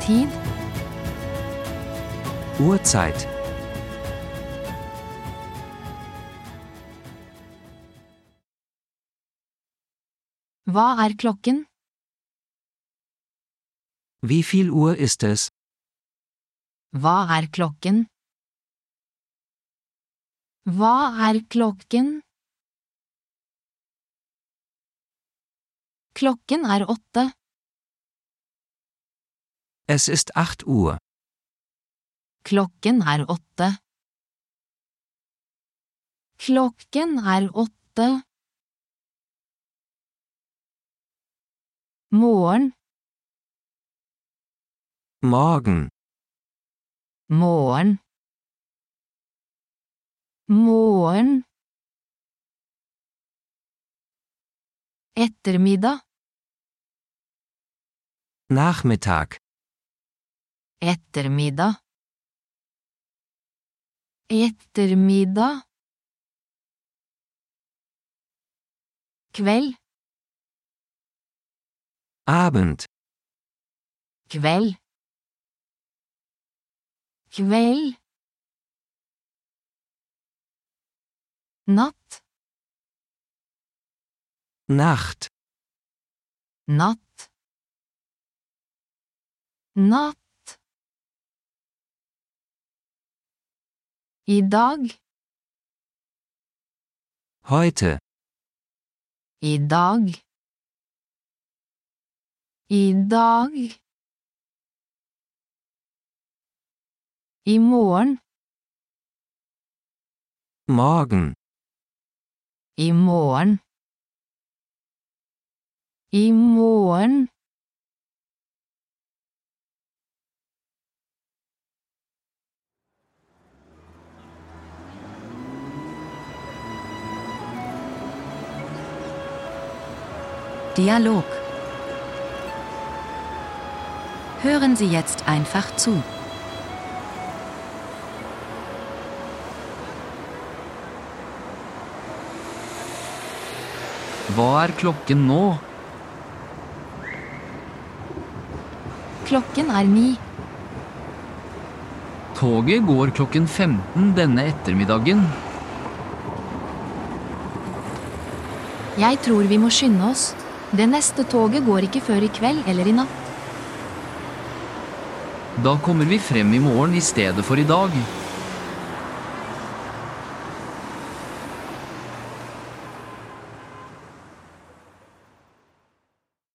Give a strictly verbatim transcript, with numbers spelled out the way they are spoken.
tid? Uhrzeit. Hva er klokken? Wie viel Uhr ist es? Hva er klokken? Hva er klokken? Klokken er åtte. Es ist acht Uhr. Klokken er åtte. Klokken er åtte. Morgen. Morgen. Morgen. Morgen. Ettermiddag. Nachmittag. Ettermiddag. Ettermiddag. Kveld. Abend. Kveld. Kveld. Natt. Nacht. Natt. Natt. I dag. Heute. I dag. I dag. I morgen. Morgen. I morgen. I morgen. Dialog. Hören Sie jetzt einfach zu. Hva er klokken nå? Klokken er ni. Toget går klokken femten denne ettermiddagen. Jeg tror vi må skynde oss. Det neste toget går ikke før i kveld eller i natt. Da kommer vi frem i morgen i stedet for i dag.